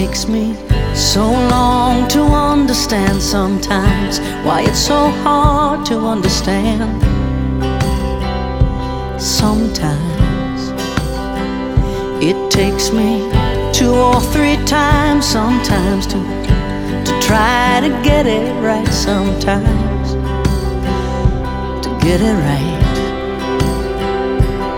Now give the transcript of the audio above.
takes me so long to understand sometimes why it's so hard to understand. Sometimes it takes me 2 or 3 times sometimes to try to get it right, sometimes to get it right.